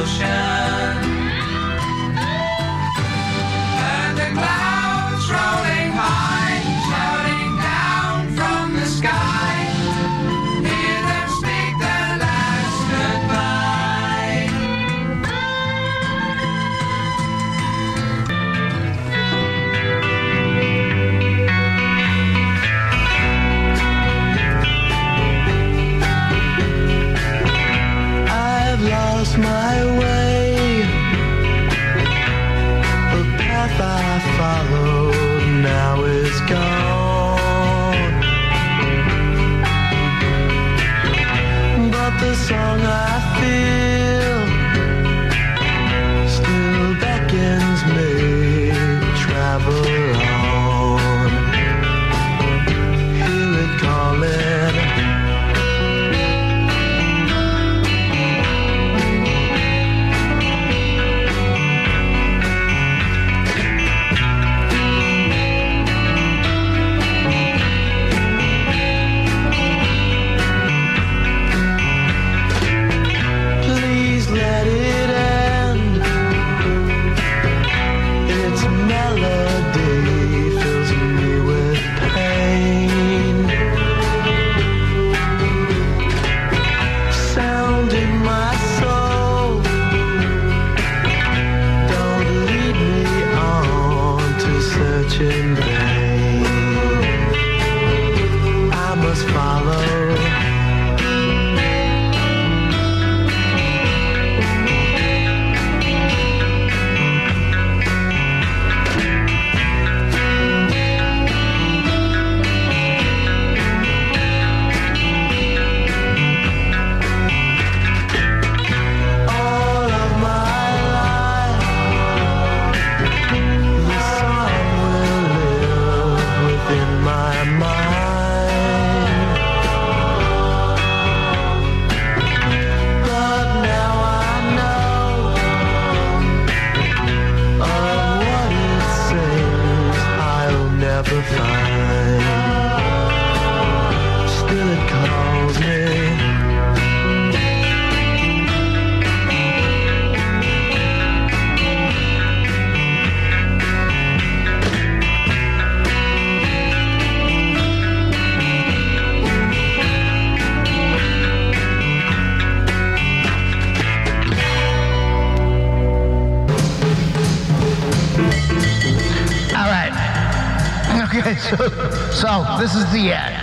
So this is the end.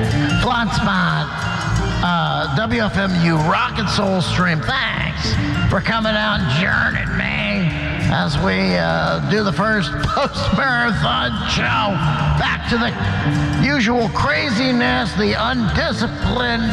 Flansman, WFMU Rock and Soul Stream. Thanks for coming out and journeying me as we do the first post-marathon show. Back to the usual craziness, the undisciplined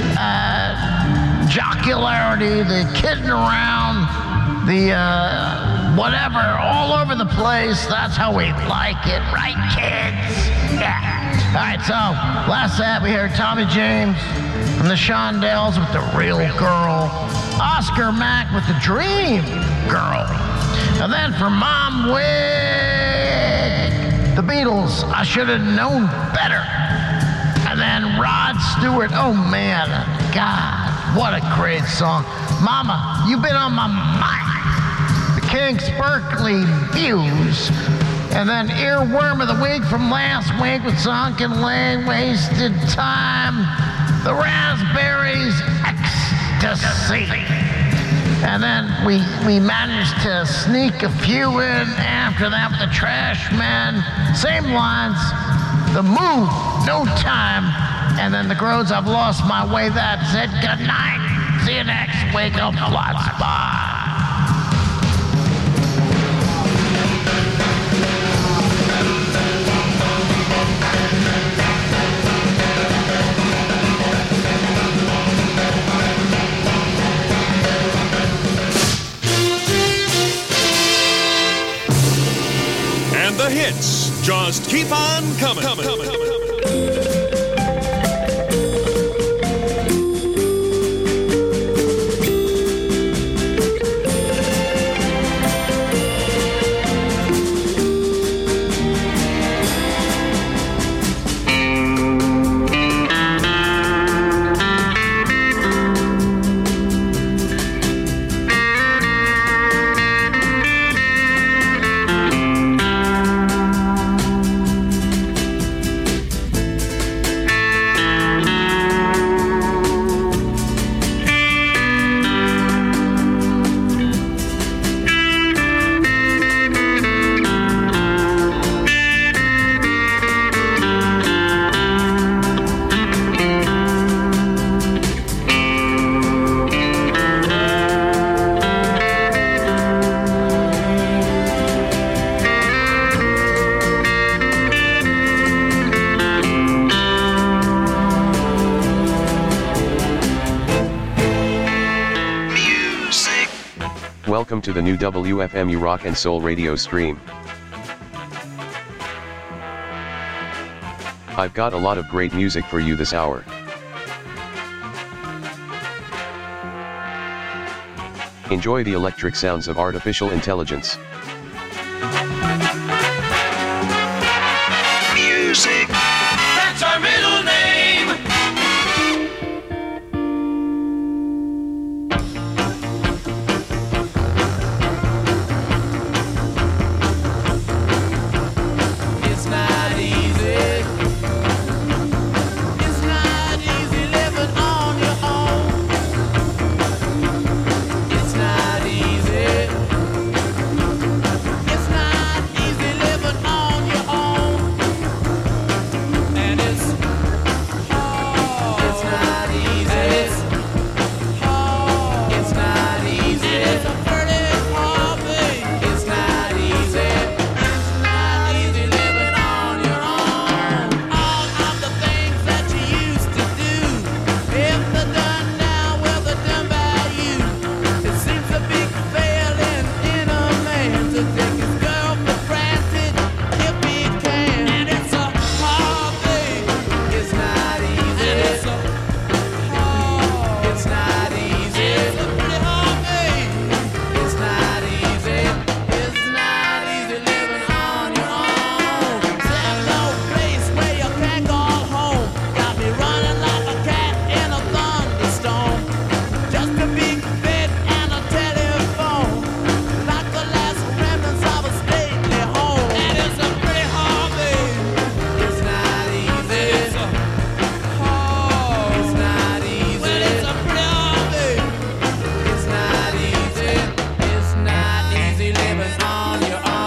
jocularity, the kidding around, the whatever, all over the place. That's how we like it, right, kids? Yeah. All right, so last set we heard Tommy James from the Shondells with The Real Girl, Oscar Mack with The Dream Girl, and then for Mom Wig, The Beatles, I Should Have Known Better, and then Rod Stewart, oh man, God, what a great song. Mama, You've Been on My Mind. Kinks, Berkeley Views, and then Earworm of the Week from last week with Sunken Lane, Wasted Time, The Raspberries, Ecstasy. And then we managed to sneak a few in after that with the Trash Men, same lines, The Move, No Time, and then the Groves, I've Lost My Way. That's it. Good night. See you next week on Flat Spot. The hits just keep on coming. Welcome to the new WFMU Rock and Soul radio stream. I've got a lot of great music for you this hour. Enjoy the electric sounds of artificial intelligence. Music. That's our middle name. It's not easy. It's not easy living on your own. It's not easy. It's not easy living on your own. And it's hard. It's not easy. It's not easy. It's a pretty hard thing. It's not easy. It's not easy living on your own. All of the things that you used to do, if they're done now, well, they're done by you. It seems a big failing in a man to take his girl for granted if he can. And it's a hard thing. It's not easy. It's a hard. It's not easy. It's a pretty hard thing. It's not easy. It's not easy living on your own. There's no place where you can't call home. Got me running like a cat in a thunderstorm. Just a big bed and a telephone, like the last remnants of a stately home. And it's a pretty hard thing. It's not easy. It's a hard. It's not easy. Well, it's a pretty hard thing. It's not easy. It's not easy living on your own.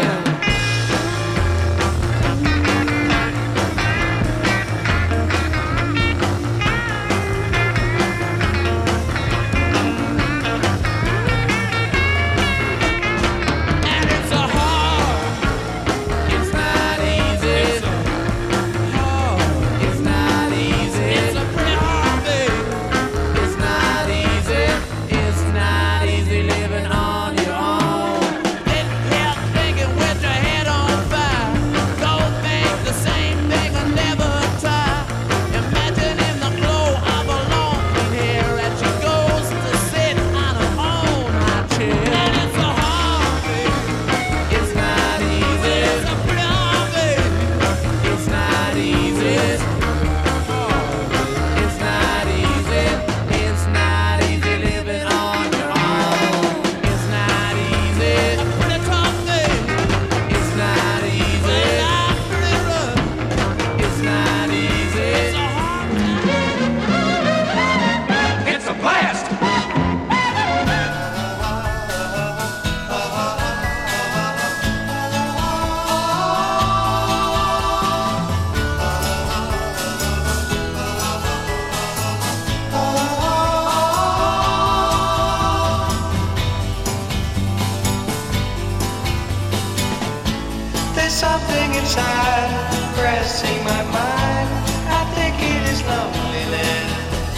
And it's a hard. It's not easy. It's a hard. It's not easy. It's a pretty hard thing. It's not easy. It's not easy living on your own. Sitting here thinking with your head on fire. Go think the same thing and never try. Imagining the glow of a long green hair as she goes to sit on her own high chair. And it's a hard thing. It's not easy. It's a pretty hard thing. It's not easy. It's not easy. It's not easy living on your own. It's not easy. A pretty tough thing. It's not easy. Life's pretty rough. It's not easy. It's a hard thing. It's a blast. There's something inside pressing my mind. I think it is loneliness.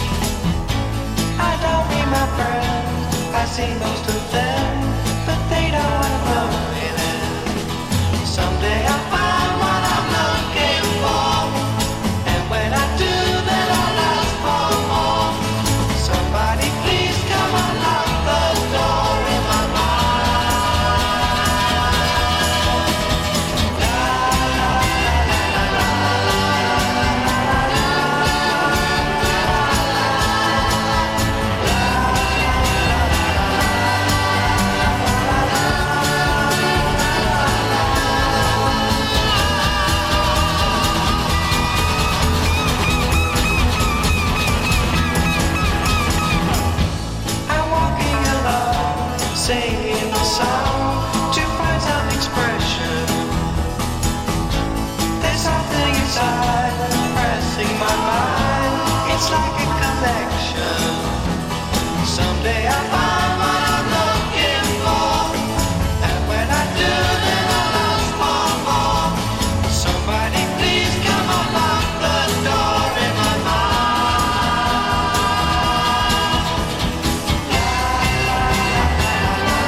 I don't need my friends. I see most of them, but they don't want loneliness. Someday I'll find what I'm looking for, and when I do, then I'll ask for more. Somebody please come unlock the door in my singing the song to find some expression. There's something inside pressing my mind. It's like a connection. Someday I'll find what I'm looking for, and when I do, then I'll ask for more. Somebody please come unlock the door in my mind.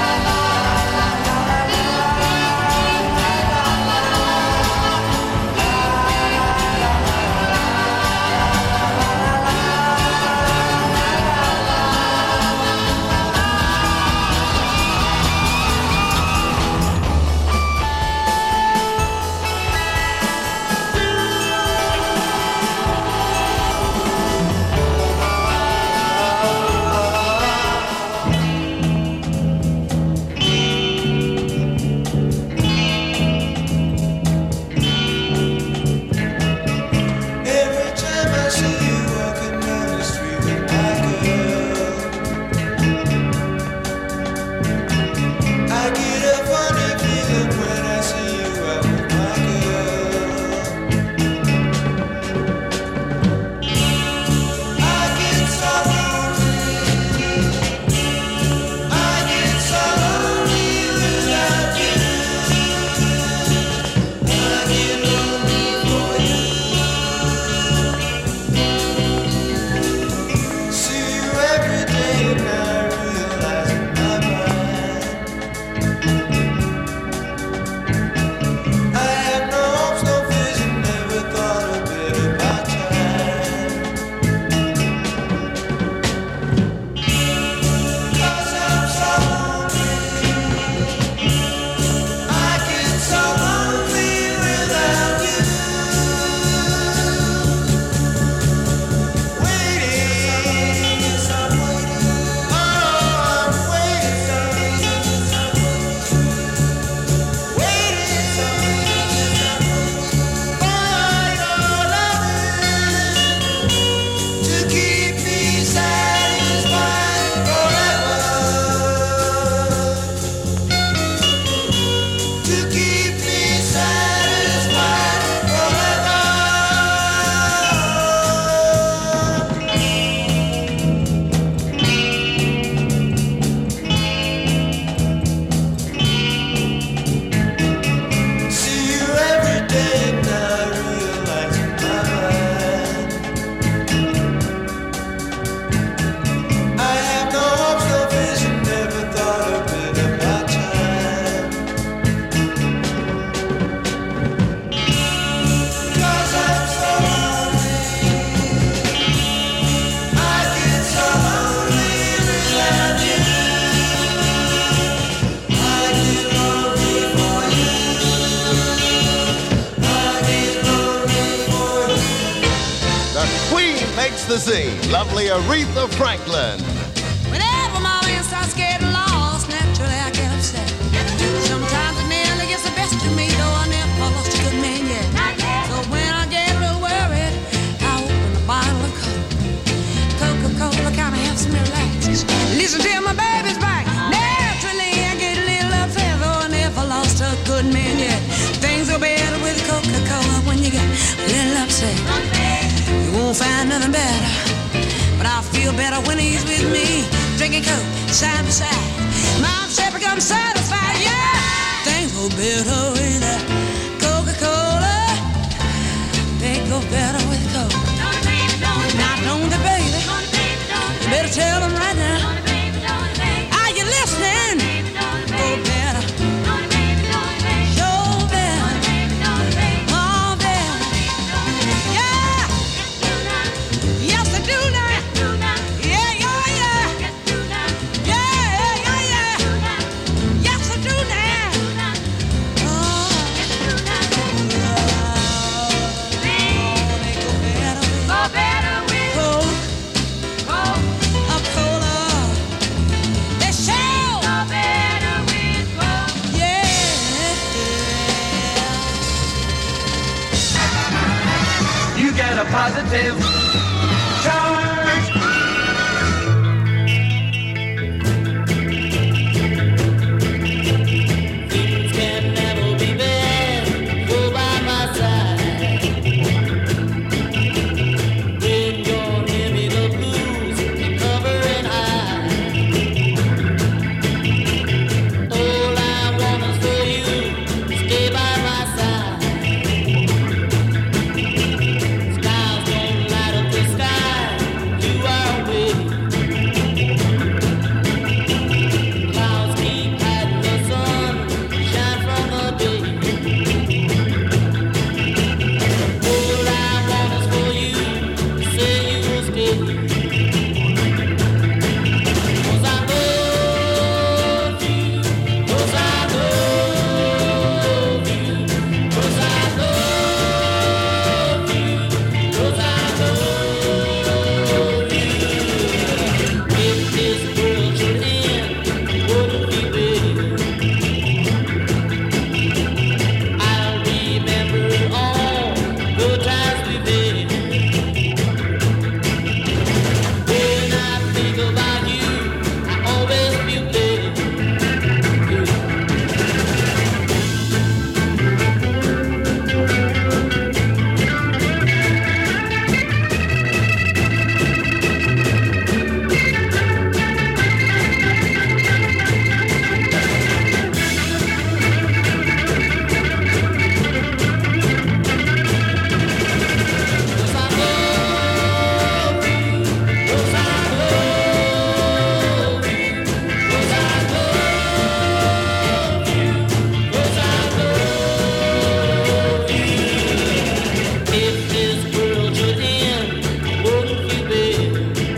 sets the scene. Lovely Aretha Franklin. Whenever my man starts getting lost, naturally I get upset. Sometimes it nearly gets the best of me, though I never lost a good man yet. So when I get a little worried, I open a bottle of Coca-Cola kinda helps me relax. Listen till my baby's back. Naturally I get a little upset, though I never lost a good man yet. Things are better with Coca-Cola when you get a little upset. You won't find nothing better, but I feel better when he's with me. Drinking Coke side by side, my upset becomes satisfied. Yeah, things go better with that Coca-Cola. They go better with Coke. Now don't they, baby? You better tell them right now. Are you listening? Go better. Show better. Oh, better. Yeah. Yes, I do now. Yeah, yeah, yeah. Yeah, yeah, yeah. Yes, I do now. Oh, they go better with Coke. A cola. They show. Yeah. You get a positive charge. Things can never be bad. Go by my side. When you're near me, the blues they cover and hide. All I want is for you to stay by my side. Stars don't light up the sky. You are away. Clouds keep hiding the sun. Shine from the day. All I want is for you to say you will stay. 'Cause I love you. 'Cause I love you. 'Cause I love you. 'Cause I love you. If this world should end, wouldn't be better. I'll remember all the times we've been. When I think about you, I always feel better. If this world should end, wouldn't you better?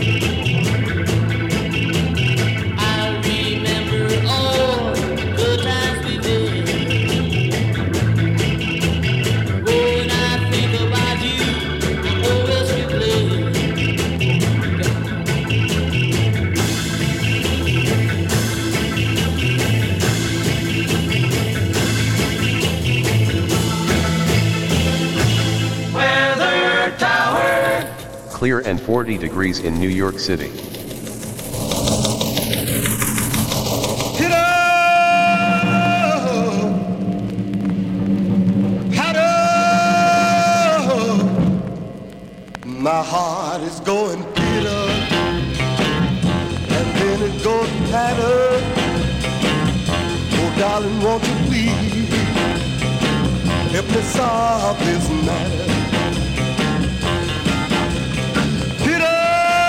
I'll remember all the times we've been. When I think about you, I always replay. Weather Tower. Clear and 40 degrees in New York City. My heart is going bitter, and then it goes patter. Oh, darling, won't you please help me solve this matter? Bitter,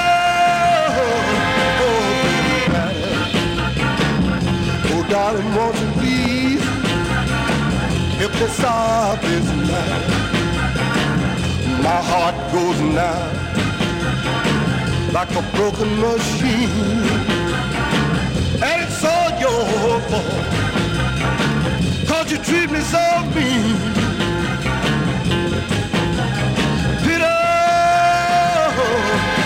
oh, bitter matter. Oh, darling, won't you please help me solve this matter? My heart goes now like a broken machine, and it's all your fault, 'cause you treat me so mean. Bitter,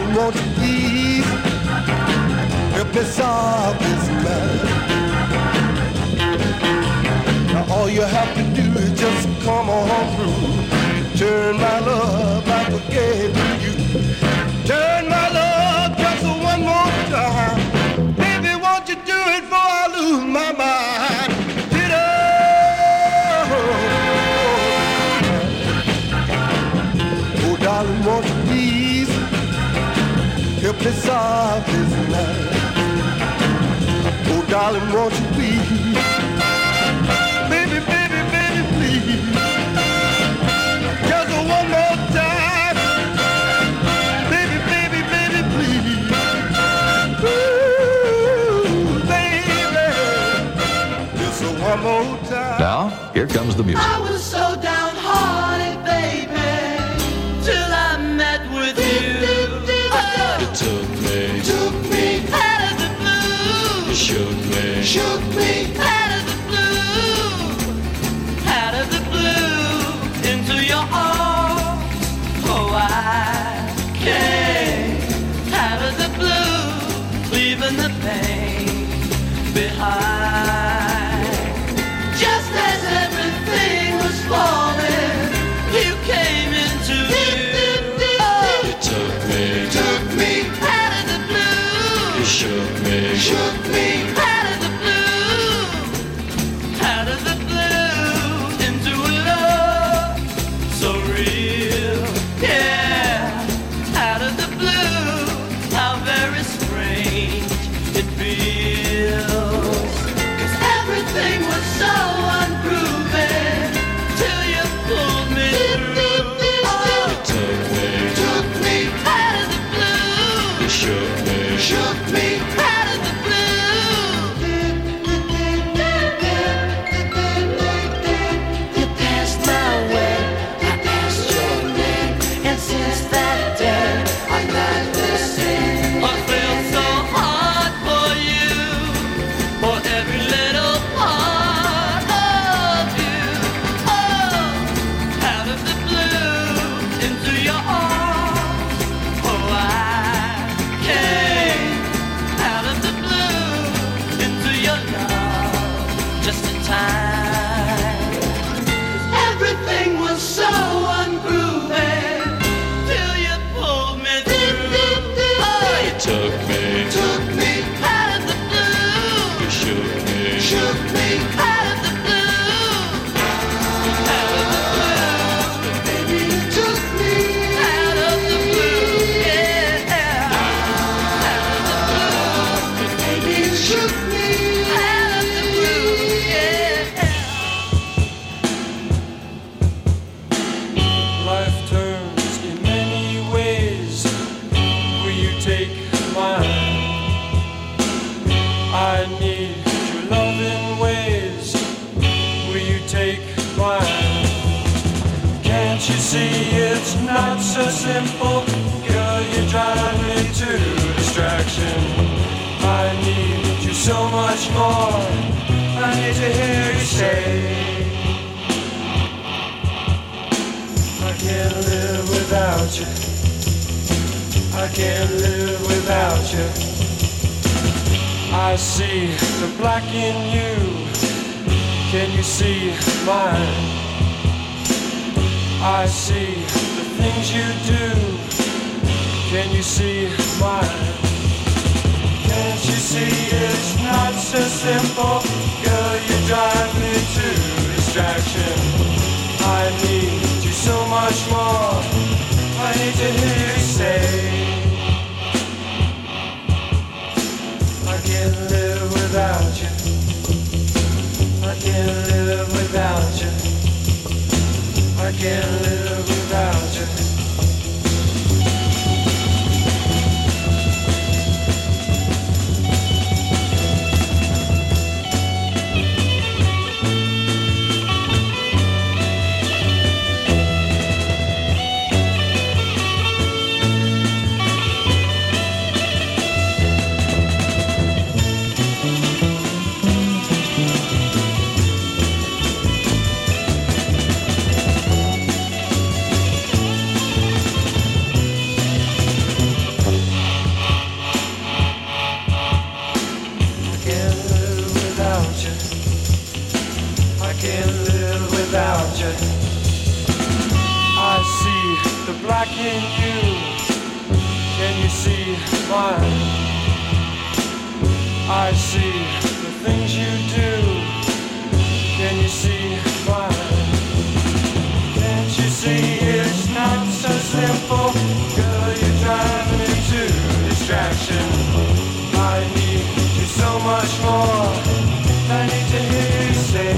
darling, won't you please help me solve this matter? Now all you have to do is just come on through. Turn my love like a gave to you. Turn my love just one more time. Baby, won't you do it before I lose my mind? Oh, darling, won't you please help me solve this matter? Oh, darling, won't you please? Baby, baby, baby, please. Just one more time. Baby, baby, baby, please. Ooh, baby. Just one more time. Now, here comes the music. I was so downhearted, baby, till I met with you. It took me Out of the blue, it shook me out of the blue, out of the blue, into your arms. Oh, I came out of the blue, leaving the pain behind. Just as everything was falling, you came into view. It took me Out of the blue, it shook me out of the blue, out of the blue, into a love so real. Yeah, out of the blue, how very strange it feels. 'Cause everything was so unproven till you pulled me through. Oh, it took me out of the blue, it shook me out of the blue. You passed my way, I passed your name, and since that day I'm not the same. I feel so hard for you, for every little part of you. Oh, out of the blue, into your arms. Oh, I came out of the blue, into your love, just in time. Everything was so unproven till you pulled me through. Oh, it took me out of the blue, it shook me out of the blue, out of the blue. Baby, you took me out of the blue, yeah. Out of the blue, baby, you shook me out of the blue, yeah. Life turns in many ways. Will you take mine? I need your loving ways. Will you take mine? Can't you see it's not so simple? Girl, you drive me to distraction. I need you so much more. I need to hear you say, I can't live without you. I can't live without you. I see the black in you. Can you see mine? I see the things you do. Can you see mine? Can't you see it's not so simple? Girl, you drive me to distraction. I need you so much more. I need to hear you say, I can't live without you. I can't live without you. I can't live without you. mine? I see the things you do. Can you see mine? Can't you see it's not so simple? Girl, you're driving me to distraction. I need you so much more. I need to hear you say.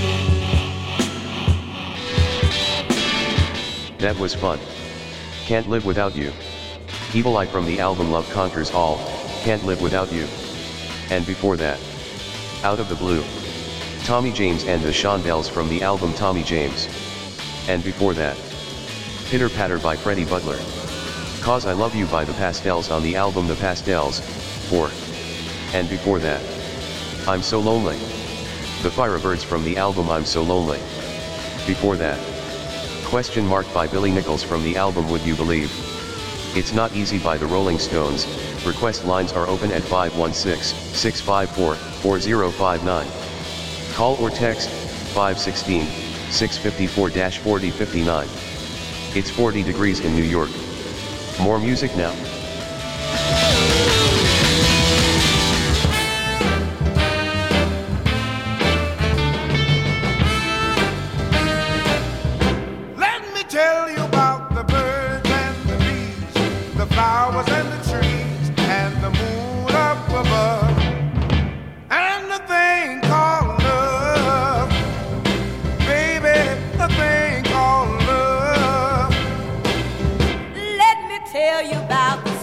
That was fun. Can't live without you. Evil Eye from the album Love Conquers All, Can't Live Without You. And before that, Out of the Blue, Tommy James and the Shondells from the album Tommy James. And before that, Pitter Patter by Freddie Butler. Cause I Love You by the Pastels on the album The Pastels, 4. And before that, I'm So Lonely, The Firebirds from the album I'm So Lonely. Before that, Question Mark by Billy Nichols from the album Would You Believe? It's Not Easy by the Rolling Stones. Request lines are open at 516-654-4059. Call or text 516-654-4059. It's 40 degrees in New York. More music now. Let me tell you about the birds and the bees, the flowers and the trees, and the moon up above, and the thing called love. Baby, the thing called love. Let me tell you about the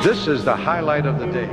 This is the highlight of the day.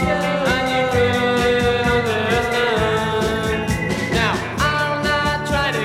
Now, I'm not trying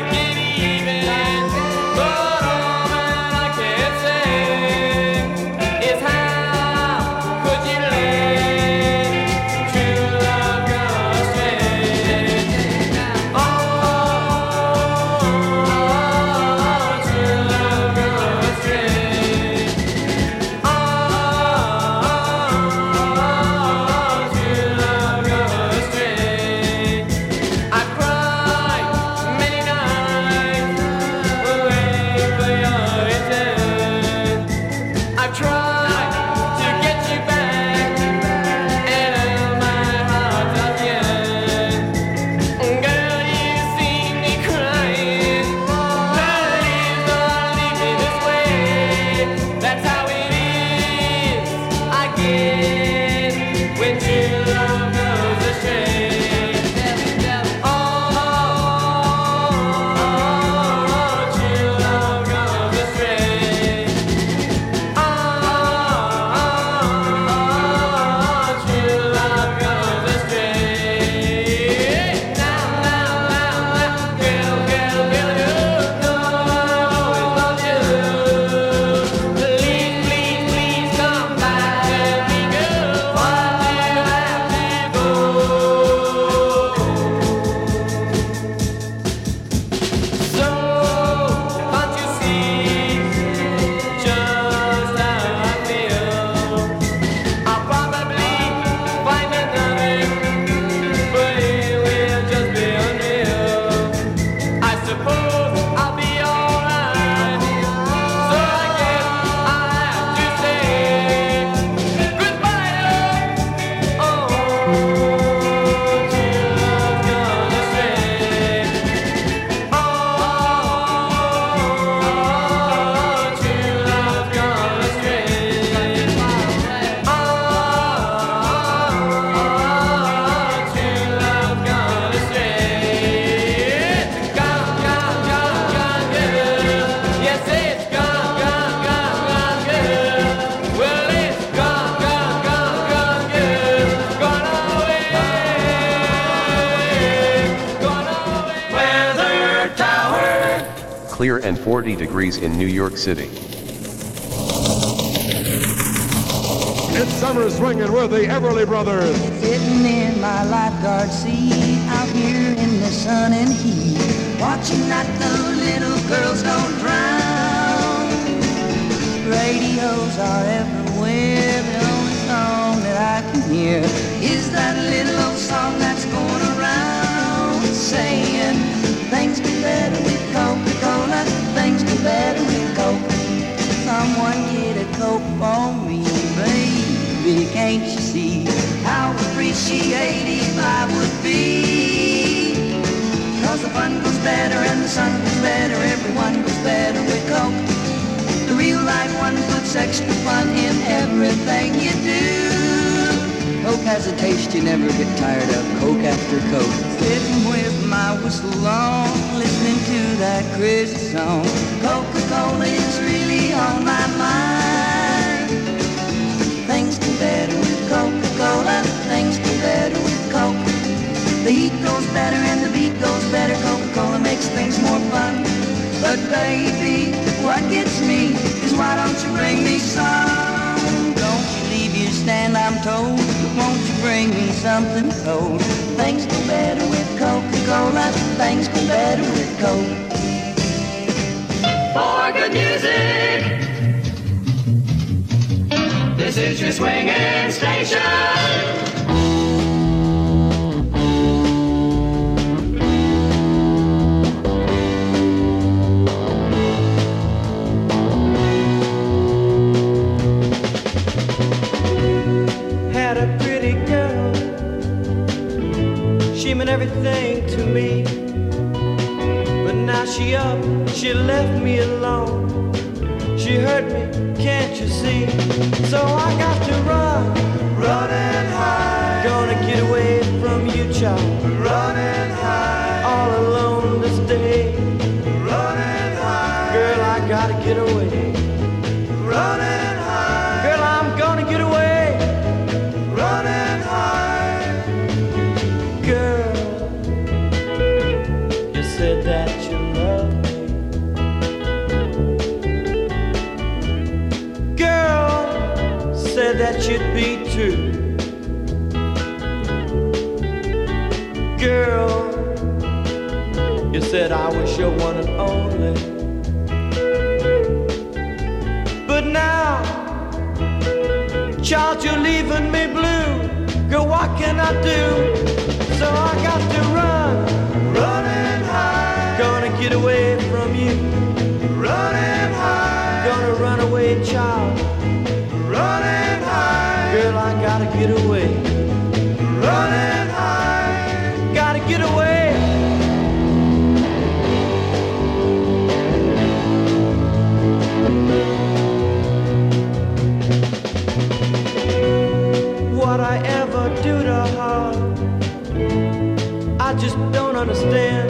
suppose I'll be alright. So I guess I'll have to say goodbye, love. Oh, till love's gonna stay. Oh, till love's gonna stay. Oh, till love's gonna stay. It's gone, gone, gone, gone, girl. Yes, it's gone, gone, gone, gone, girl. Well, it's gone, gone, gone, gone, girl. Gone away, gone away. Weather Tower. Clear and 40 degrees in New York City. It's summer swinging with the Everly Brothers. Sitting in my lifeguard seat out here in the sun and heat, watching that the little girls don't drown. Radios are everywhere, the only song that I can hear is that little old song that's going around, saying things get better with Coca-Cola, things get better with Coke. Someone get a Coke for me, baby, can't you see how appreciative I would be? Cause the fun goes better and the sun goes better, everyone goes better with Coke. The real life one puts extra fun in everything you do. Coke has a taste you never get tired of, Coke after Coke. Sitting with my whistle on, listening to that crazy song. Coca-Cola is really on my mind. Things go better with Coca-Cola, things go better with Coke. The heat goes better and the beat goes better, Coca-Cola makes things more fun. But baby, what gets me is why don't you bring me some? Don't you leave your stand, I'm told, but won't you bring me something cold? Things go better with Coca-Cola, things go better with Coke. For good music, this is your swinging station. Had a pretty girl, she meant everything to me. But now she up, she left me alone. She hurt me, can't you see? So I got to run, running high. Gonna get away from you, child. Running high, all alone this day. Running high, girl, I gotta get away. Running high, girl, I'm gonna get away. Running high, girl, you said that you love me. Girl, said that you'd be true. Girl, you said I was your one and only. But now, child, you're leaving me blue. Girl, what can I do? So I got to run, running high. Gonna get away from you, running high. Gonna run away, child, running high. Girl, I gotta get away, running high. Gotta get away. What I ever do to her, I just don't understand.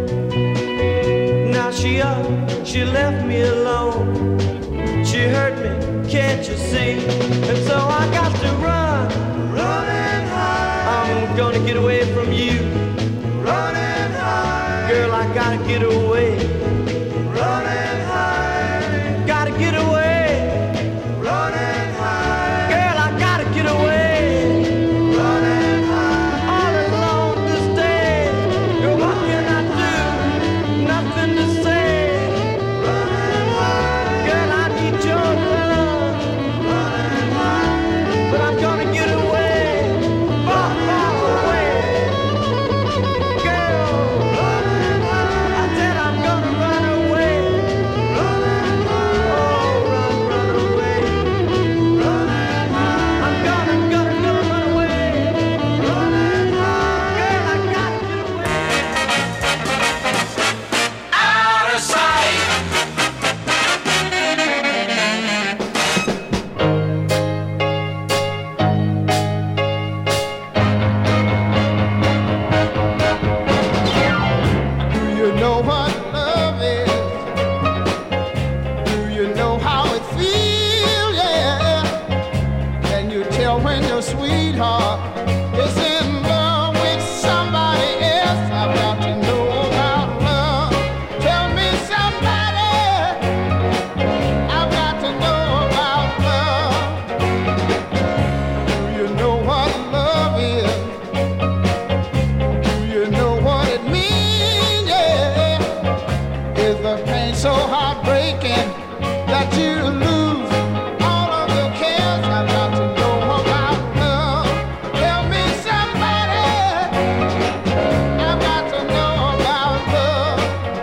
Now she up, she left me alone. She hurt me, can't you see? And so I got to run, running high. I'm gonna get away from you, running high. Girl, I gotta get away, running high. Gotta get away, running high. Girl, I gotta get away. Gonna pain so heartbreaking that you lose all of your cares. I've got to know about love. Tell me somebody. I've got to know about love.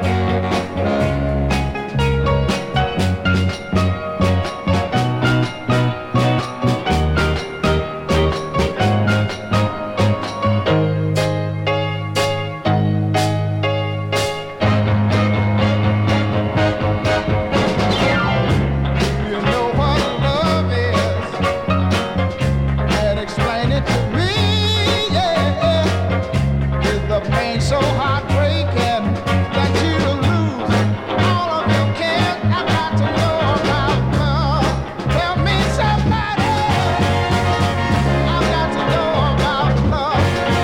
You know what love is, and explain it to me, yeah. Is the pain so heartbreaking that you lose all of your cares? I've got to know about love. Tell me somebody. I've got to know about love.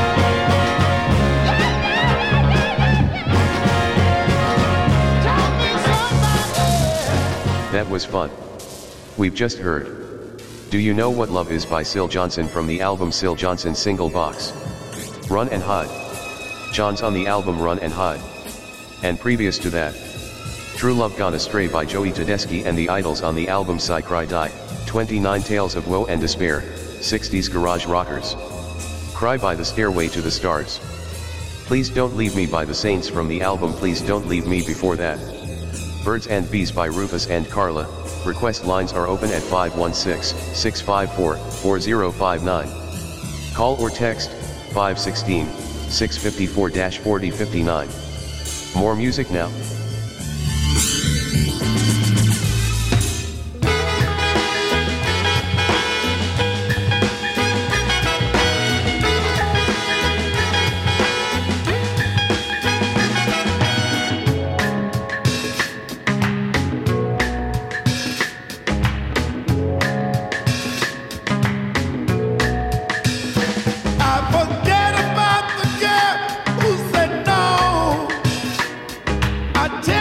Tell me somebody. That was fun. We've just heard Do You Know What Love Is by Syl Johnson from the album Syl Johnson single box Run and Hide. John's on the album Run and Hide. And previous to that, True Love Gone Astray by Joey Tedeschi and the Idols on the album Sigh Cry Die, 29 Tales of Woe and Despair, 60s Garage Rockers. Cry by The Stairway to the Stars. Please Don't Leave Me by The Saints from the album Please Don't Leave Me before that. Birds and Bees by Rufus and Carla. Request lines are open at 516-654-4059. Call or text 516-654-4059. More music now. I forget about the girl who said no. I tell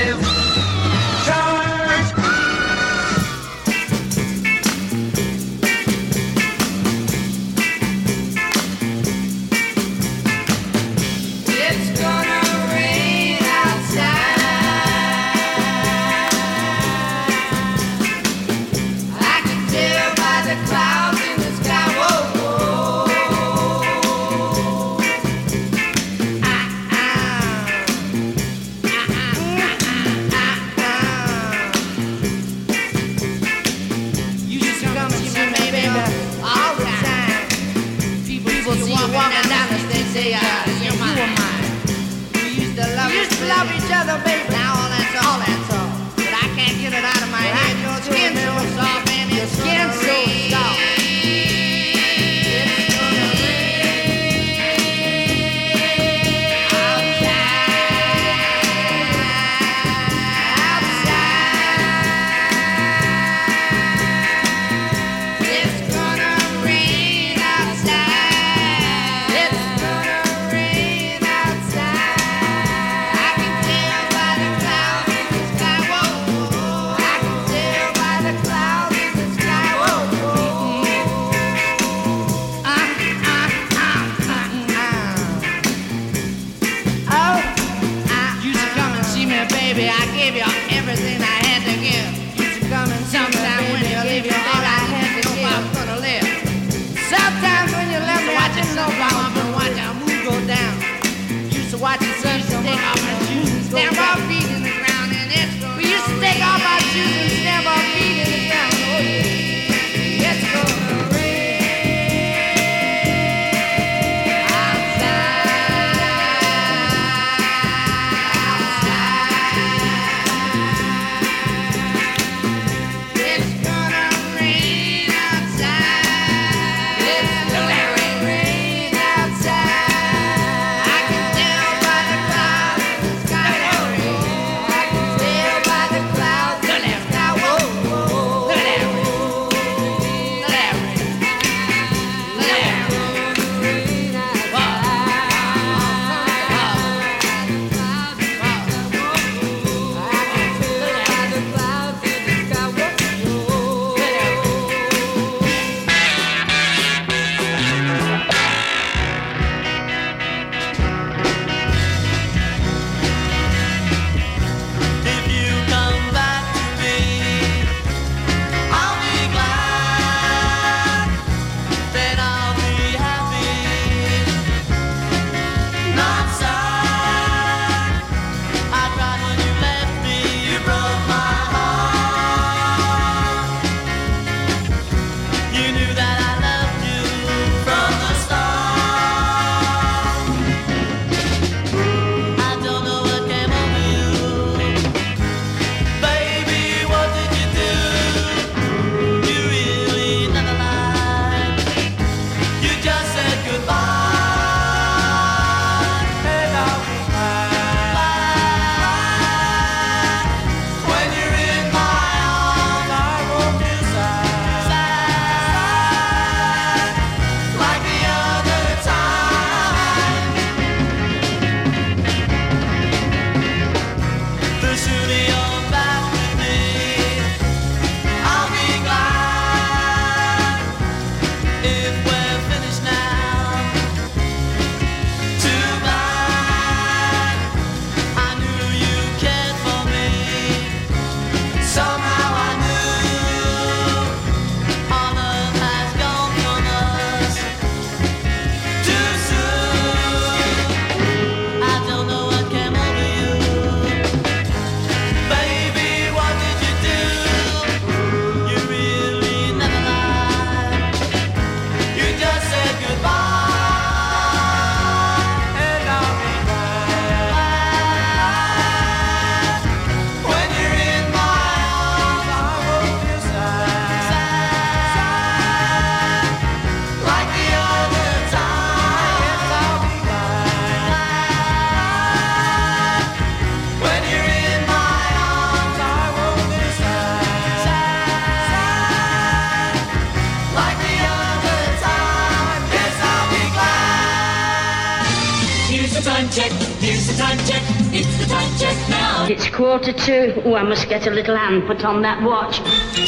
live. Charge! It's gonna rain outside. I can tell by the clouds in the sky. Whoa, whoa. You just come to see me, baby, all the time. People see you walking down the street, say, you're mine. We used to love each other, baby. Now all that's all. But I can't get it out of my head. Your skin's so soft, and your skin's so soft. It's gonna rain outside. It's gonna rain outside. It's gonna rain outside. I can tell by the clouds in the sky. check. Here's the time check. It's the time check now. It's 2:45. Oh, I must get a little hand put on that watch.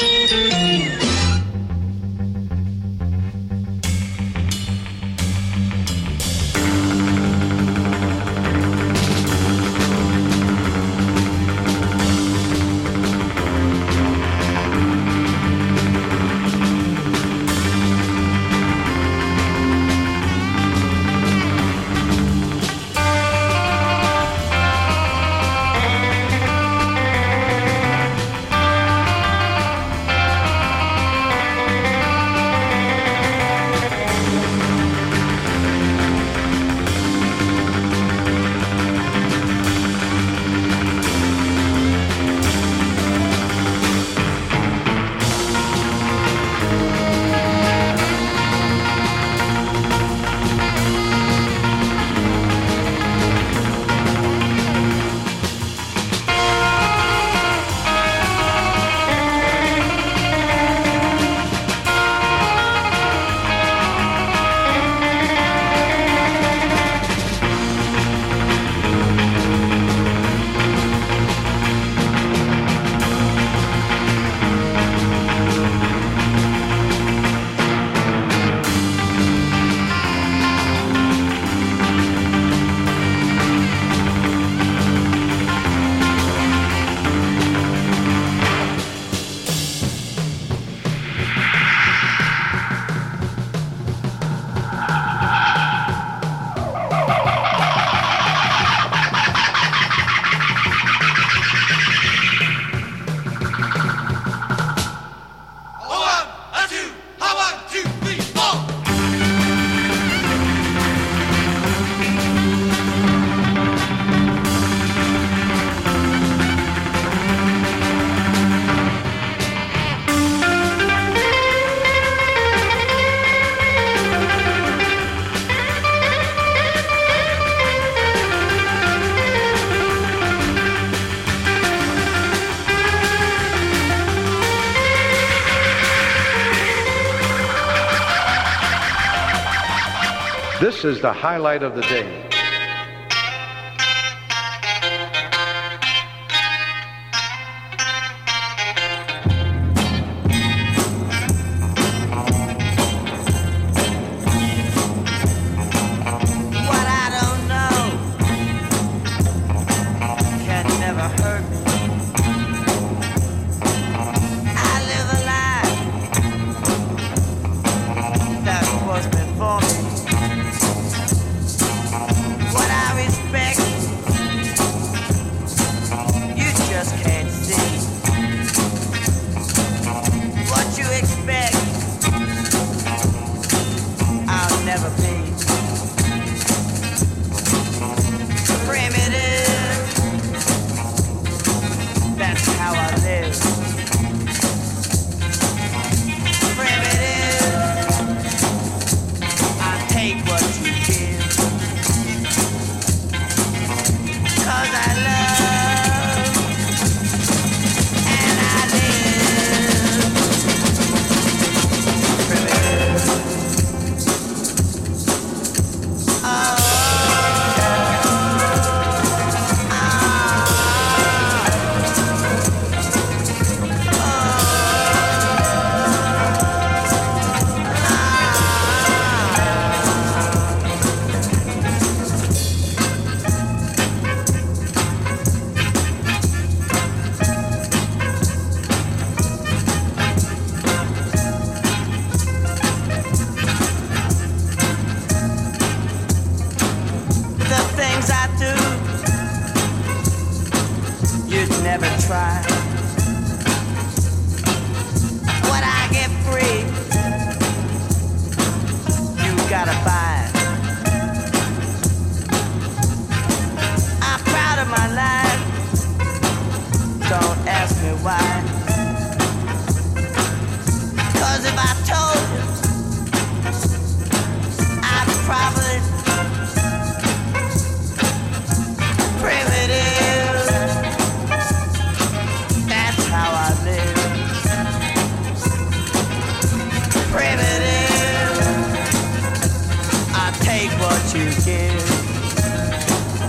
This is the highlight of the day. What I don't know can never hurt me. I live a life that was meant for me. What I respect, you just can't see. What you expect, I'll never be. Primitive, that's how I live. Primitive, I take what you give. 'Cause I love and I live. Primitive. The things I do, you'd never try. What I get free, you gotta buy. I'm proud of my life, don't ask me why. 'Cause if I told you, I'd probably primitive. That's how I live. Primitive. I take what you give.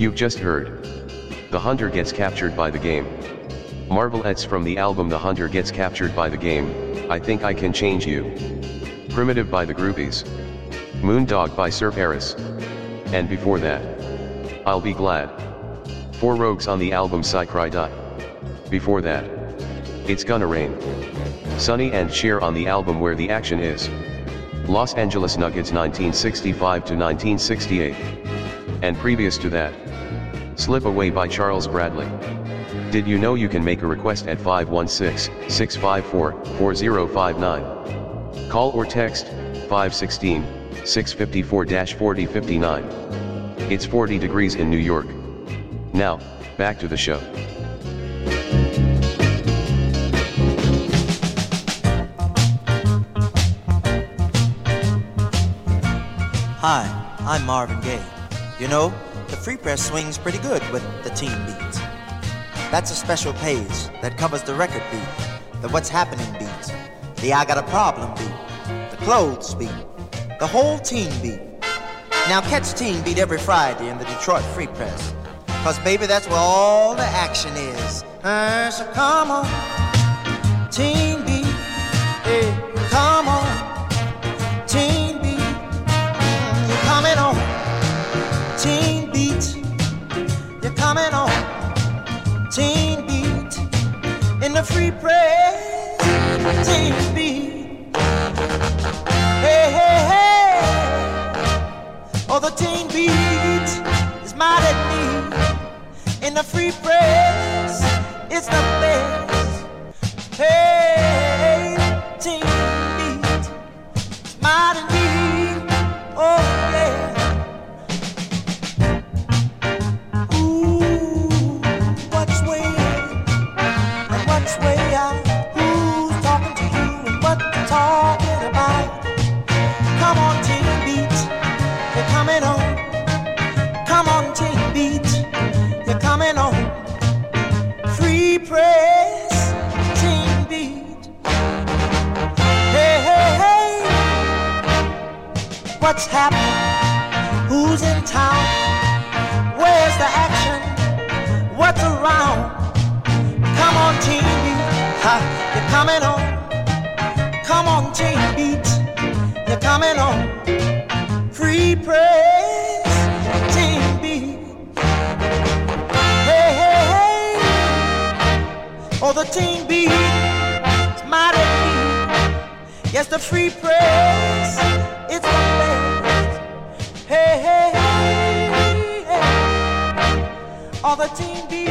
You've just heard. The Hunter gets captured by the game. Marvelettes from the album The Hunter Gets Captured by the Game, I Think I Can Change You. Primitive by the Groupies. Moondog by Sir Paris. And before that, I'll Be Glad. 4 Rogues on the album Psy Cry. Before that, It's Gonna Rain. Sonny and Cher on the album Where the Action Is. Los Angeles Nuggets 1965 to 1968. And previous to that, Slip Away by Charles Bradley. Did you know you can make a request at 516-654-4059? Call or text 516-654-4059. It's 40 degrees in New York. Now, back to the show. Hi, I'm Marvin Gaye. You know, the Free Press swings pretty good with the teen beats. That's a special page that covers the record beat, the What's Happening beats, the I Got a Problem beat, the Clothes beat, the whole teen beat. Now catch Teen Beat every Friday in the Detroit Free Press, 'cause baby, that's where all the action is. So come on, Teen Beat, hey, come on, Teen Beat, you're coming on, Teen Beat, you're coming on, Teen Beat, in the Free Press, Teen Beat, hey, hey, hey, oh, the Teen Beat is mighty neat, in the Free Press, it's the best, hey, Teen Beat, it's mighty neat, oh, yeah. Talking about. Come on, Teen Beat, you're coming on. Come on, Teen Beat, you're coming on. Free Press, Teen Beat. Hey, hey, hey, what's happening? Who's in town? Where's the action? What's around? Come on, Teen Beat, ha, you're coming on. Come on, Teen Beat, you're coming on. Free Press, Teen Beat. Hey, hey, hey, oh, the Teen Beat is mighty neat. Yes, the Free Press, it's the best. Hey, hey, hey, hey, oh, the Teen Beat.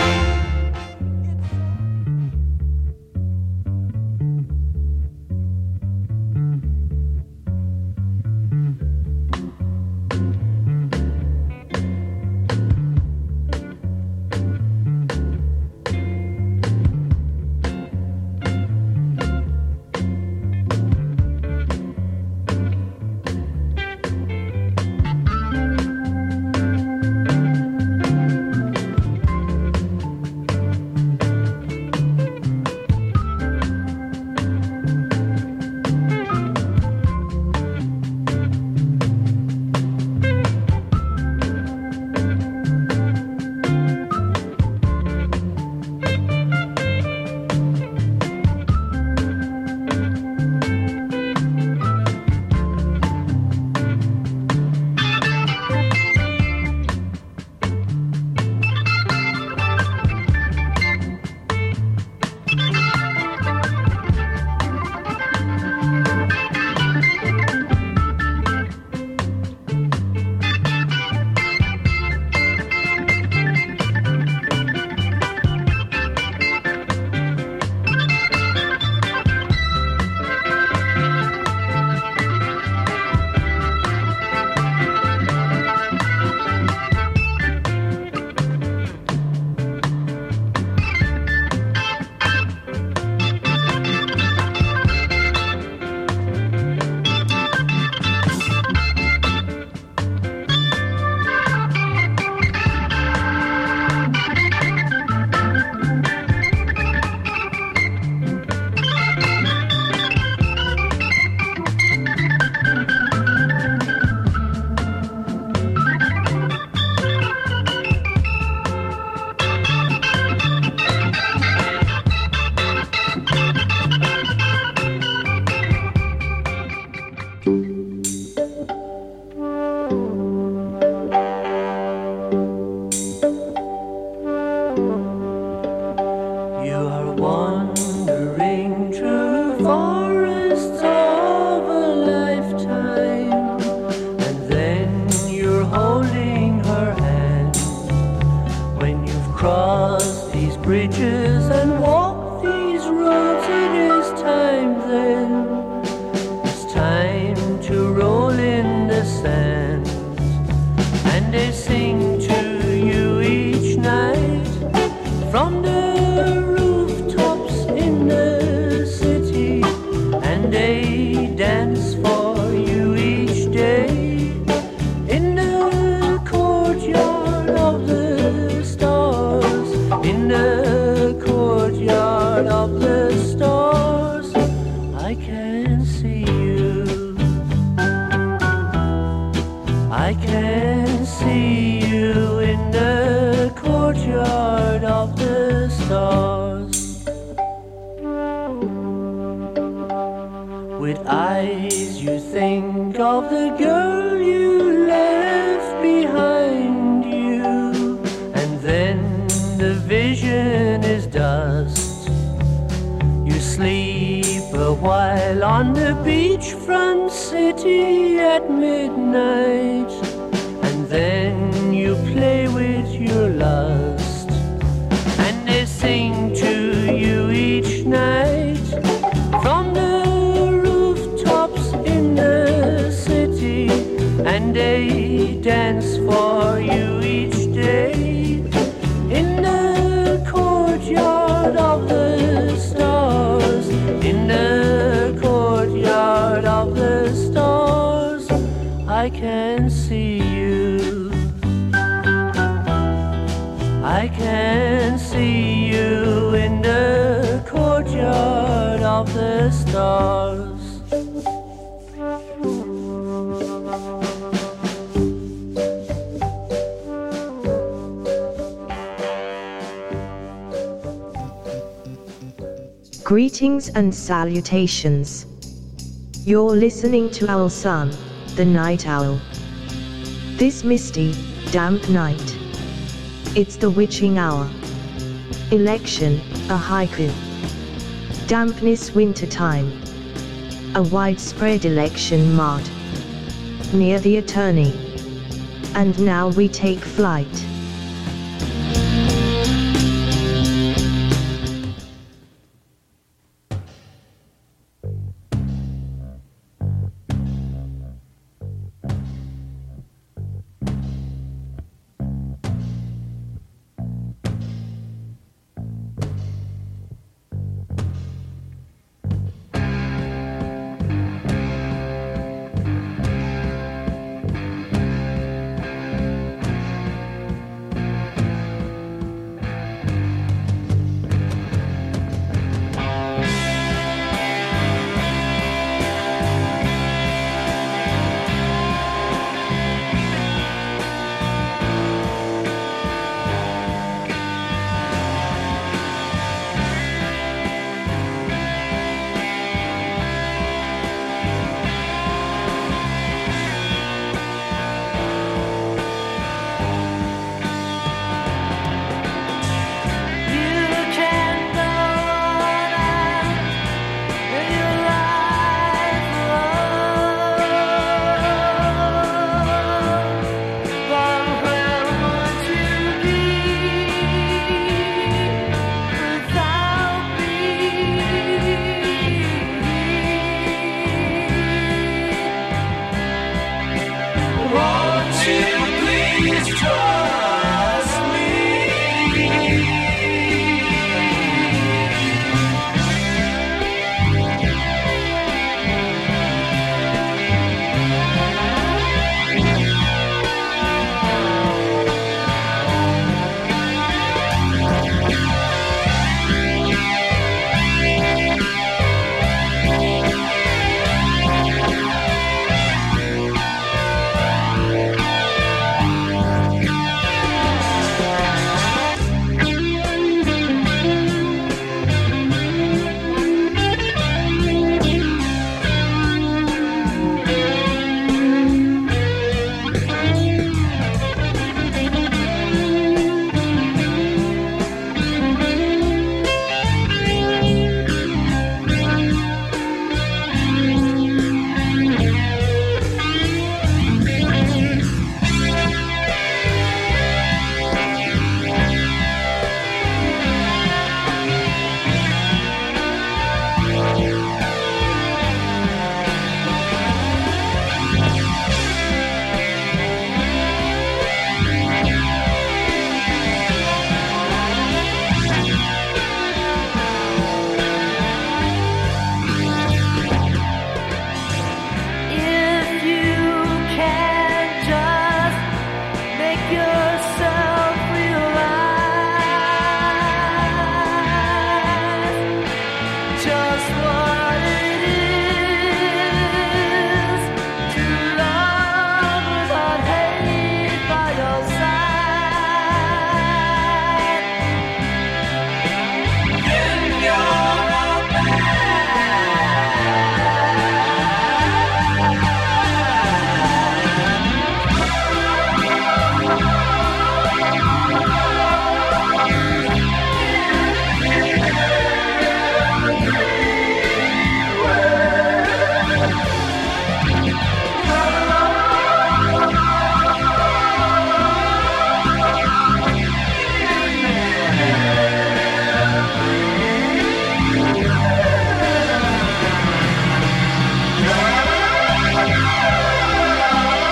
You are wandering through forests of a lifetime, and then you're holding her hand. When you've crossed these bridges and walked these roads, it is time then. It's time to roll in the sand, and they sing to you each night from the rooftops in the city, and they dance for you each day in the courtyard of the stars, in the courtyard of the stars. I can see you, I can see you in the courtyard of the stars. With eyes you think of the girl you left behind you, and then the vision is dust. You sleep a while on the beachfront city at midnight, and then you play with your lust, and they sing to you each night from the rooftops in the city, and they dance for you each day in the courtyard of the stars, in the courtyard of the stars. I can see you, I can see you in the courtyard of the stars. Greetings and salutations. You're listening to Owl Sun, the Night Owl. This misty, damp night, it's the witching hour. Election, a haiku. Dampness winter time. A widespread election mud. Near the attorney. And now we take flight.